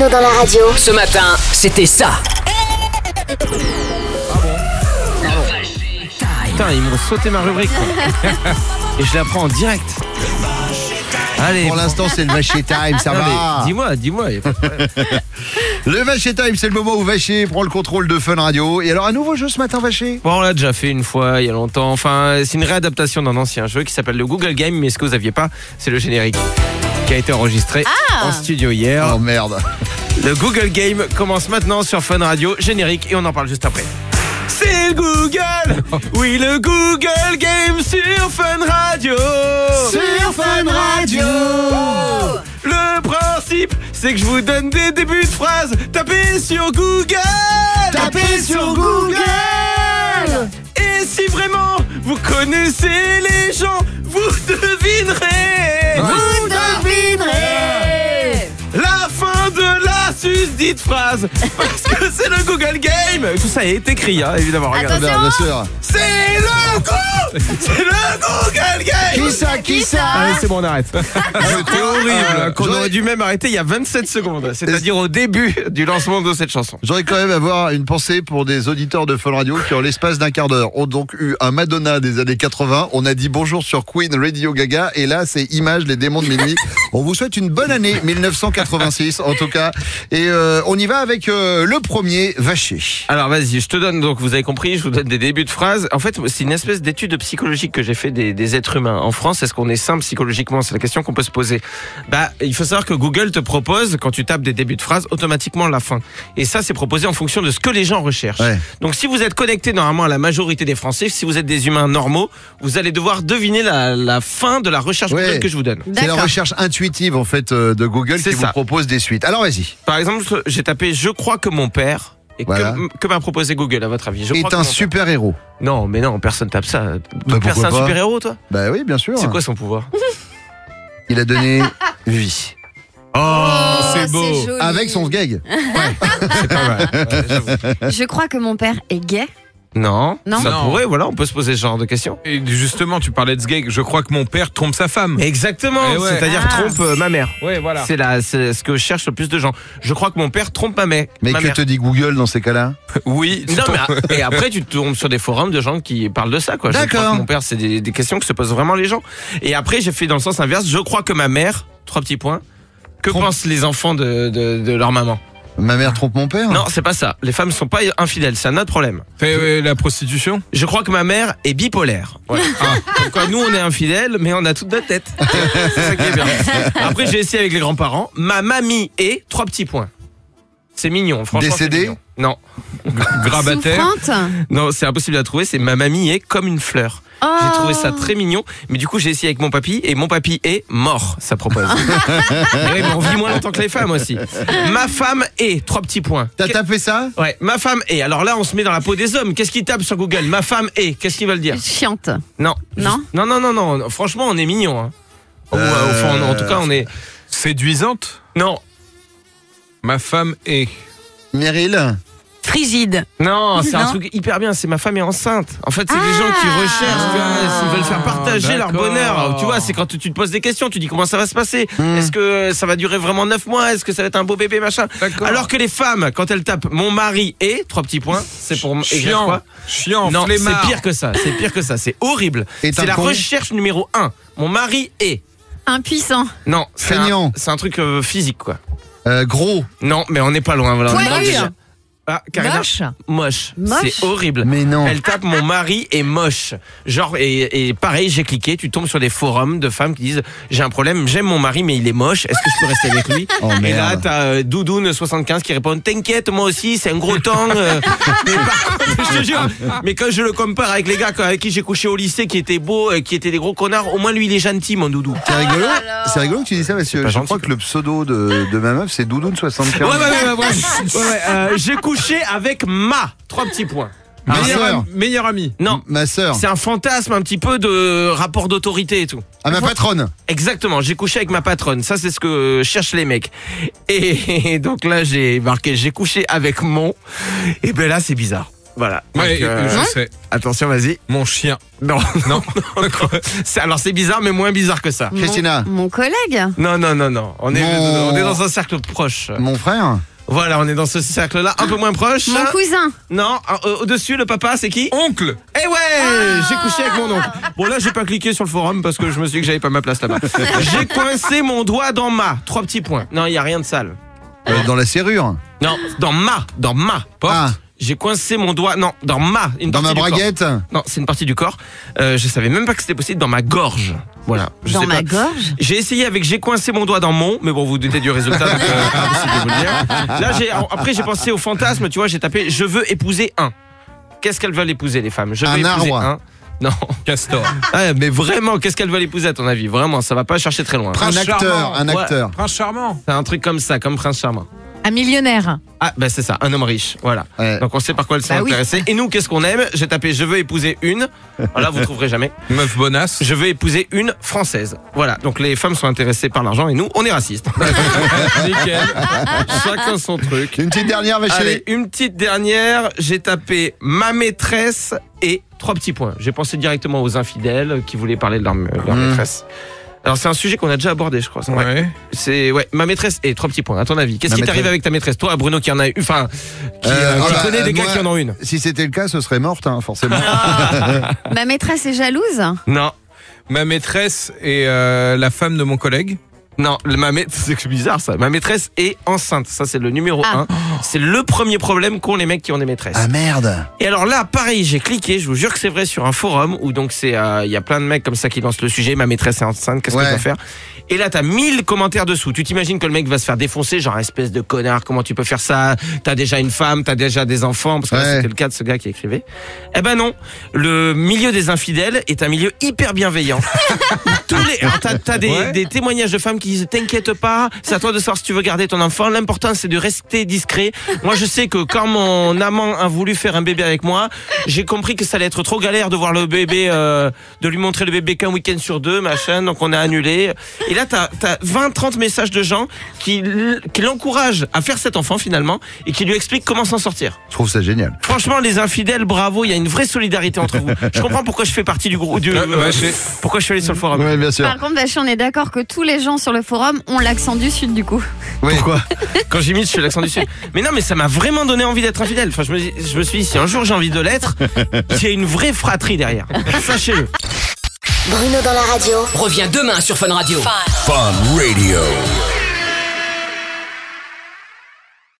techno dans la radio. Ce matin, c'était ça. Putain, ils m'ont sauté ma rubrique. Et je la prends en direct. Allez. Pour l'instant, c'est le Vacher Time, ça va. Dis-moi. Y a pas de problème. Le Vacher Time, c'est le moment où Vacher prend le contrôle de Fun Radio. Et alors, un nouveau jeu ce matin, Vacher? Bon, on l'a déjà fait une fois, il y a longtemps. Enfin, c'est une réadaptation d'un ancien jeu qui s'appelle le Google Game. Mais ce que vous aviez pas, c'est le générique qui a été enregistré en studio hier. Oh merde. Le Google Game commence maintenant sur Fun Radio. Générique, et on en parle juste après. C'est le Google. Oui, le Google Game sur Fun Radio. Sur Fun Radio. Le principe, c'est que je vous donne des débuts de phrases. Tapez sur Google. Tapez sur Google. Et si vraiment vous connaissez les gens, vous devinerez. Vous devinerez La fin de la susdite phrase. Parce que c'est le Google Game. Tout ça est écrit, hein, évidemment. Regardez. Bien sûr. C'est le Google Game. Qui ça Allez, c'est bon, on arrête. C'était horrible. Qu'on J'aurais- aurait dû même arrêter il y a 27 secondes. C'est-à-dire au début du lancement de cette chanson. J'aurais quand même avoir une pensée pour des auditeurs de Fun Radio qui, en l'espace d'un quart d'heure, ont donc eu un Madonna des années 80. On a dit bonjour sur Queen, Radio Gaga. Et là, c'est Image, les démons de minuit. On vous souhaite une bonne année 1986, en tout cas. Et on y va avec le premier Vacher. Alors vas-y, je te donne, donc vous avez compris, je vous donne des débuts de phrases. En fait, c'est une espèce d'étude psychologique que j'ai fait des êtres humains. En France, est-ce qu'on est sain psychologiquement? C'est la question qu'on peut se poser. Bah, il faut savoir que Google te propose, quand tu tapes des débuts de phrases, automatiquement la fin. Et ça, c'est proposé en fonction de ce que les gens recherchent. Ouais. Donc si vous êtes connecté normalement à la majorité des Français, si vous êtes des humains normaux, vous allez devoir deviner la fin de la recherche Ouais. Google que je vous donne. C'est la recherche intuitive, en fait, de Google C'est qui ça. vous propose des suites. Alors, vas-y. Par exemple, j'ai tapé « Je crois que mon père ». Et Voilà. que m'a proposé Google, à votre avis? Je crois Est que un mon père. super-héros. Non, mais non, personne tape ça. Bah, Personne pourquoi un pas super-héros, toi? Bah oui, bien sûr. C'est quoi son pouvoir? Il a donné vie. C'est beau. Joli. Avec son sgeg. C'est pas mal. Ouais, j'avoue. Je crois que mon père est gay. Non, Non. ça Non. pourrait, voilà, on peut se poser ce genre de questions. Et justement, tu parlais de ce gag. Je crois que mon père trompe sa femme. Exactement, Eh ouais. c'est-à-dire Ah. trompe ma mère. Ouais, voilà. C'est ce que cherchent le plus de gens. Je crois que mon père trompe ma mère. Mais ma que mère. te dit Google dans ces cas-là? Oui. Non, mais et après tu tombes sur des forums de gens qui parlent de ça, quoi. Je D'accord. crois que mon père, c'est des questions que se posent vraiment les gens. Et après, j'ai fait dans le sens inverse. Je crois que ma mère, 3 petits points. Que Trompe. pensent les enfants de leur maman? Ma mère trompe mon père? Non, c'est pas ça. Les femmes sont pas infidèles, c'est un autre problème. Fait la prostitution. Je crois que ma mère est bipolaire. Ouais. Comme quoi, nous, on est infidèles, mais on a toute notre tête. C'est ça qui est bien. Après, j'ai essayé avec les grands-parents. Ma mamie est 3 petits points. C'est mignon, franchement. Décédée? c'est mignon. Non, Grabataire. Souffrante. non, c'est impossible à trouver. C'est ma mamie est comme une fleur. Oh. J'ai trouvé ça très mignon, mais du coup j'ai essayé avec mon papy et mon papy est mort, ça propose. Mais oui, mais on vit moins longtemps que les femmes aussi. Ma femme est 3 petits points. T'as tapé ça? Ouais, ma femme est. Alors là, on se met dans la peau des hommes. Qu'est-ce qu'ils tapent sur Google? Ma femme est. Qu'est-ce qu'ils veulent dire? Chiante. Non. Non. Non. Franchement, on est mignon. Hein. Au fond, en tout cas, on est. Séduisante. Non. Ma femme est. Meryl? Frigide. Non, c'est un Non. truc hyper bien. C'est ma femme est enceinte. En fait, c'est des gens qui recherchent, tu vois, s'ils veulent faire partager leur d'accord. bonheur. Tu vois, c'est quand tu te poses des questions, tu dis comment ça va se passer. Est-ce que ça va durer vraiment 9 mois? Est-ce que ça va être un beau bébé, machin? D'accord. Alors que les femmes, quand elles tapent mon mari est, 3 petits points, c'est pour écrire Chiant. quoi? Chiant. Non, c'est flemmard. pire que ça. C'est pire que ça. C'est horrible. Et C'est un la con. recherche numéro 1. Mon mari est. Impuissant. Non, Feignant. c'est un truc physique, quoi. Gros. Non, mais on n'est pas loin. Voilà. On est dans le Poilu. déjà. Ah, Karina. Moche. Moche. C'est horrible. Mais non. Elle tape mon mari est moche. Genre, et pareil, j'ai cliqué, tu tombes sur des forums de femmes qui disent j'ai un problème, j'aime mon mari, mais il est moche, est-ce que je peux rester avec lui? Oh, et là, merde. t'as Doudoune75 qui répond t'inquiète, moi aussi, c'est un gros tang. Mais par contre, je te jure, mais quand je le compare avec les gars avec qui j'ai couché au lycée, qui étaient beaux, qui étaient des gros connards, au moins lui, il est gentil, mon doudou. C'est rigolo. C'est rigolo que tu dis ça parce que pas je gentil, crois que le pseudo de ma meuf, c'est Doudoune75. Ouais, j'ai couché avec ma 3 petits points. Ma sœur. Meilleur ami. Non, Ma sœur. c'est un fantasme un petit peu de rapport d'autorité et tout. Ah, ma patronne. Exactement, j'ai couché avec ma patronne. Ça, c'est ce que cherchent les mecs. Et donc là, j'ai marqué j'ai couché avec mon. Et ben là, c'est bizarre. Voilà. Ouais, Donc, je sais. attention, vas-y. Mon chien. Non, Non. alors c'est bizarre, mais moins bizarre que ça. Christina. Mon collègue. Non. On est dans un cercle proche. Mon frère. Voilà, on est dans ce cercle-là, un peu moins proche. Mon cousin. Non, au-dessus, le papa, c'est qui? Oncle. Eh ouais, j'ai couché avec mon oncle. Bon là, j'ai pas cliqué sur le forum parce que je me suis dit que j'avais pas ma place là-bas. J'ai coincé mon doigt dans ma. 3 petits points. Non, il y a rien de sale. Dans la serrure. Non, dans ma porte. Ah. J'ai coincé mon doigt. Non, dans une Dans partie ma du corps. braguette. Non, c'est une partie du corps. Je savais même pas que c'était possible dans ma gorge. Voilà. Je Dans sais ma pas. gorge. J'ai essayé avec j'ai coincé mon doigt dans mon, mais bon, vous doutez du résultat, donc impossible de vous le dire. Là, après j'ai pensé au fantasme, tu vois, j'ai tapé je veux épouser un. Qu'est-ce qu'elles veulent épouser les femmes? Je veux Un épouser arbre. un. Non. Castor. Ouais, mais vraiment, qu'est-ce qu'elles veulent épouser à ton avis? Vraiment, ça va pas chercher très loin. Prince Un acteur. charmant. Un Ouais. acteur. Prince charmant. C'est un truc comme ça, comme Prince Charmant. Un millionnaire. Ah, ben c'est ça, un homme riche, voilà. Ouais. Donc on sait par quoi elles sont Bah oui. intéressées. Et nous, qu'est-ce qu'on aime? J'ai tapé je veux épouser une. Voilà, vous trouverez jamais. Meuf bonasse. Je veux épouser une française. Voilà, donc les femmes sont intéressées par l'argent et nous, on est racistes. Nickel. Chacun son truc. Une petite dernière, ma Allez, chérie. une petite dernière. J'ai tapé ma maîtresse et 3 petits points. J'ai pensé directement aux infidèles qui voulaient parler de leur maîtresse. Alors c'est un sujet qu'on a déjà abordé, je crois. ça. Ouais. C'est ma maîtresse et 3 petits points. À ton avis, qu'est-ce Ma qui t'arrive maîtresse. avec ta maîtresse? Toi, Bruno, qui en a eu, enfin, qui connaît des gars moi, qui en ont une. Si c'était le cas, ce serait morte, hein, forcément. Ma maîtresse est jalouse. Non. Ma maîtresse est la femme de mon collègue. Non, c'est bizarre ça. Ma maîtresse est enceinte. Ça, c'est le numéro 1. C'est le premier problème qu'ont les mecs qui ont des maîtresses. Ah merde. Et alors là, pareil, j'ai cliqué, je vous jure que c'est vrai, sur un forum où donc il y a plein de mecs comme ça qui lancent le sujet. Ma maîtresse est enceinte, qu'est-ce que je dois faire? Et là, t'as 1000 commentaires dessous. Tu t'imagines que le mec va se faire défoncer, genre espèce de connard, comment tu peux faire ça? T'as déjà une femme, t'as déjà des enfants, parce que là, c'était le cas de ce gars qui écrivait. Eh ben non, le milieu des infidèles est un milieu hyper bienveillant. Alors t'as des témoignages de femmes qui disent t'inquiète pas, c'est à toi de savoir si tu veux garder ton enfant. L'important c'est de rester discret. Moi je sais que quand mon amant a voulu faire un bébé avec moi, j'ai compris que ça allait être trop galère de voir le bébé, de lui montrer le bébé qu'un week-end sur 2, machin. Donc on a annulé. Et là t'as 20-30 messages de gens qui l'encouragent à faire cet enfant finalement et qui lui expliquent comment s'en sortir. Je trouve ça génial. Franchement les infidèles, bravo, il y a une vraie solidarité entre vous. Je comprends pourquoi je fais partie du groupe, pourquoi je suis allé sur le forum. Oui, bien sûr. Par contre, Vaché, on est d'accord que tous les gens sur le forum ont l'accent du Sud, du coup. Oui. Pourquoi? Quand j'imite, je suis l'accent du Sud. Mais non, mais ça m'a vraiment donné envie d'être infidèle. Enfin, je me suis dit, si un jour j'ai envie de l'être, il y a une vraie fratrie derrière. Sachez-le. Bruno dans la radio revient demain sur Fun Radio. Fun Radio.